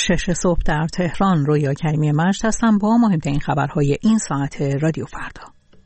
6 صبح در تهران. رویا کریمی مجد هستم با مهمترین خبرهای این ساعت رادیو فردا.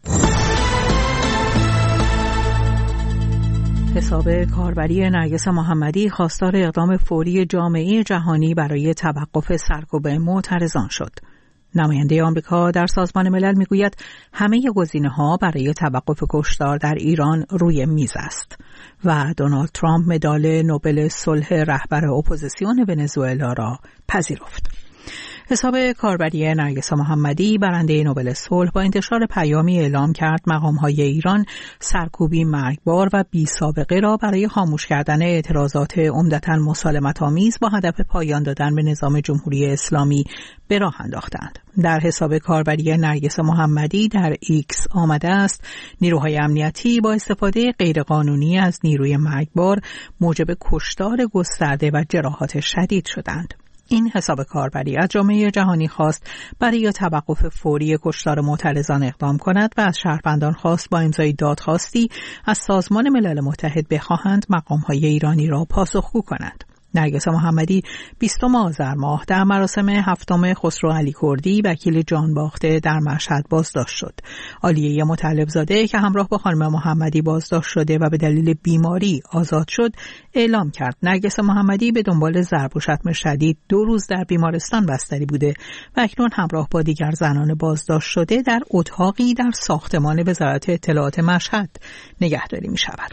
حساب کاربری نرگس محمدی خواستار اقدام فوری جامعه جهانی برای توقف سرکوب معترضان شد. نماینده آمریکا در سازمان ملل میگوید همه گزینه‌ها برای توقف کشتار در ایران روی میز است و دونالد ترامپ مدال نوبل صلح رهبر اپوزیسیون ونزوئلا را پذیرفت. حساب کاربری نرگس محمدی برنده نوبل صلح با انتشار پیامی اعلام کرد مقام‌های ایران سرکوبی مرگبار و بی‌سابقه را برای خاموش کردن اعتراضات عمدتاً مسالمت‌آمیز با هدف پایان دادن به نظام جمهوری اسلامی به راه انداختند. در حساب کاربری نرگس محمدی در ایکس آمده است نیروهای امنیتی با استفاده غیرقانونی از نیروی مرگبار موجب کشتار گسترده و جراحات شدید شدند. این حساب کاربری از جامعه جهانی خواست برای توقف فوری کشتار معترضان اقدام کند و از شهروندان خواست با امضای دادخواستی از سازمان ملل متحد بخواهند مقام‌های ایرانی را پاسخگو کنند. نرگس محمدی 20 آذر ماه در مراسم 7 خسرو علی کردی وکیل جانباخته در مشهد بازداشت شد. عالیه مطلب زاده که همراه با خانم محمدی بازداشت شده و به دلیل بیماری آزاد شد اعلام کرد نرگس محمدی به دنبال ضرب و شتم شدید 2 روز در بیمارستان بستری بوده و اکنون همراه با دیگر زنان بازداشت شده در اتاقی در ساختمان وزارت اطلاعات مشهد نگهداری می شود.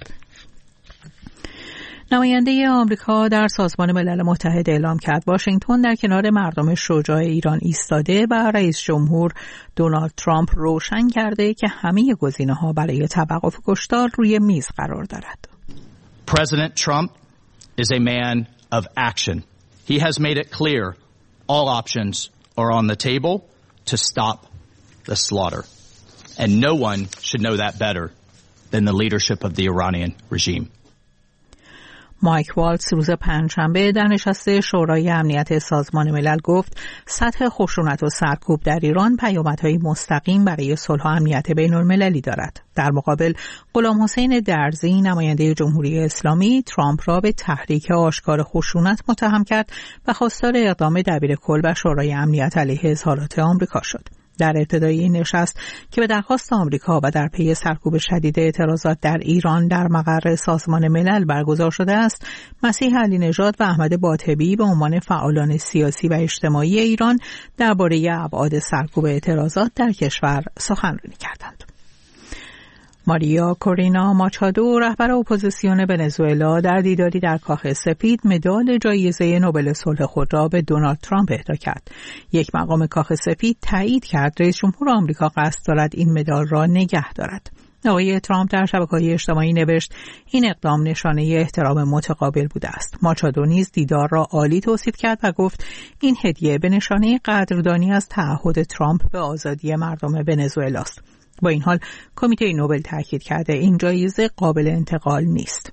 نماینده آمریکا در سازمان ملل متحد اعلام کرد واشنگتن در کنار مردم شجاع ایران ایستاده و رئیس جمهور دونالد ترامپ روشن کرده که همه گزینه‌ها برای توقف کشتار روی میز قرار دارد. President Trump is a man of action. He has made it clear all options are on the table to stop the slaughter. And no one should know that better than the leadership of the Iranian regime. مایک والتز روز پنجشنبه در نشست شورای امنیت سازمان ملل گفت سطح خشونت و سرکوب در ایران پیامدهای مستقیم برای صلح و امنیت بین‌المللی دارد. در مقابل غلام حسین درزی نماینده جمهوری اسلامی ترامپ را به تحریک آشکار خشونت متهم کرد و خواستار اقدام دبیرکل و شورای امنیت علیه اظهارات آمریکا شد. در ابتدای این نشست که به درخواست آمریکا و در پی سرکوب شدید اعتراضات در ایران در مقر سازمان ملل برگزار شده است، مسیح علی نژاد و احمد باطبی به عنوان فعالان سیاسی و اجتماعی ایران درباره ابعاد سرکوب اعتراضات در کشور سخنرانی کردند. ماریا کورینا ماچادو رهبر اپوزیسیون ونزوئلا در دیداری در کاخ سفید مدال جایزه نوبل صلح خود را به دونالد ترامپ اهدا کرد. یک مقام کاخ سفید تایید کرد رئیس جمهور آمریکا قصد دارد این مدال را نگه دارد. آقای ترامپ در شبکه‌های اجتماعی نوشت این اقدام نشانه احترام متقابل بوده است. ماچادو نیز دیدار را عالی توصیف کرد و گفت این هدیه به نشانه قدردانی از تعهد ترامپ به آزادی مردم ونزوئلا است. با این حال کمیته نوبل تاکید کرده این جایزه قابل انتقال نیست.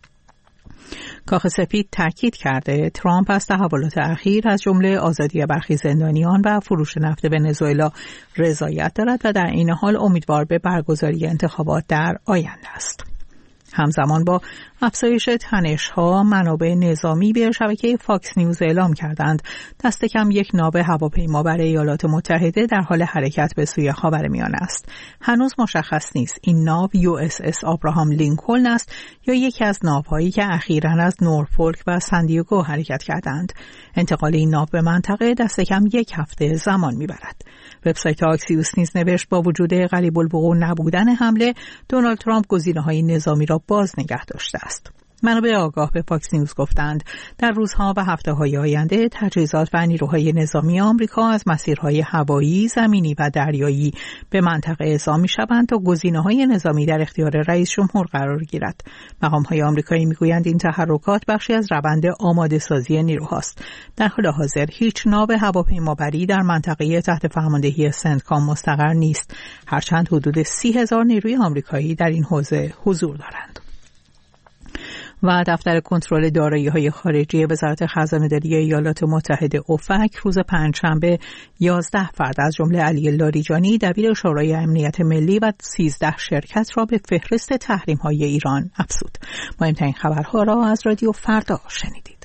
کاخ سفید تاکید کرده ترامپ از تحولات اخیر از جمله آزادی برخی زندانیان و فروش نفت ونزوئلا رضایت دارد و در این حال امیدوار به برگزاری انتخابات در آینده است. همزمان با افزایش تنش‌ها منابع نظامی به شبکه فاکس نیوز اعلام کردند دست کم یک ناو هواپیما برای ایالات متحده در حال حرکت به سوی خاورمیانه است. هنوز مشخص نیست این ناو USS آبراهام لینکلن است یا یکی از ناوهایی که اخیراً از نورفولک و سندیگو حرکت کردند. انتقال این ناو به منطقه دست کم 1 هفته زمان می‌برد. وبسایت آکسیوس نیز نوشت با وجود قریب الوقوع نبودن حمله دونالد ترامپ گزینه‌های نظامی را باز نگه داشته است. منابع آگاه به فاکس نیوز گفتند در روزها و هفته‌های آینده تجهیزات و نیروهای نظامی آمریکا از مسیرهای هوایی، زمینی و دریایی به منطقه اعزام می‌شوند تا گزینه‌های نظامی در اختیار رئیس جمهور قرار گیرد. مقام‌های آمریکایی می‌گویند این تحرکات بخشی از روند آماده‌سازی نیروهاست. در حال حاضر هیچ ناو هواپیمابری در منطقه تحت فرماندهی سنتکام مستقر نیست، هرچند حدود 30,000 نیروی آمریکایی در این حوزه حضور دارند. و دفتر کنترل دارایی‌های خارجی وزارت خزانه‌داری ایالات متحده اوفک روز پنجشنبه 11 فرد از جمله علی لاریجانی دبیر شورای امنیت ملی و 13 شرکت را به فهرست تحریم‌های ایران افزود. مهمترین خبرها را از رادیو فردا شنیدید.